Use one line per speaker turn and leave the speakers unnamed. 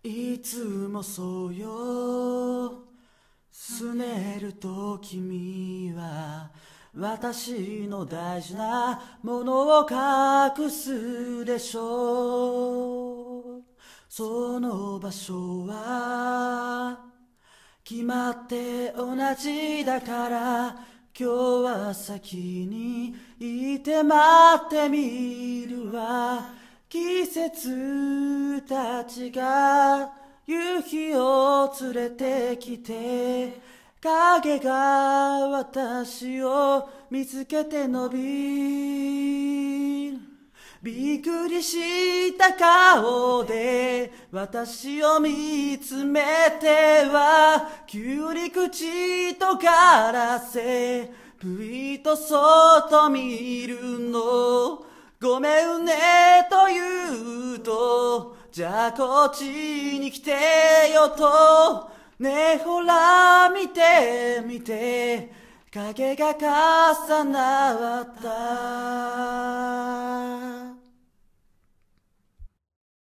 いつもそうよ。拗ねると君は私の大事なものを隠すでしょう。その場所は決まって同じだから、今日は先にいて待ってみるわ。季節たちが夕日を連れてきて、影が私を見つけて伸びる。びっくりした顔で私を見つめては、急に口とガラせぷいとそっと見るの。ごめんねと言うと、じゃあこっちに来てよと。ねえほら見て見て、影が重なった。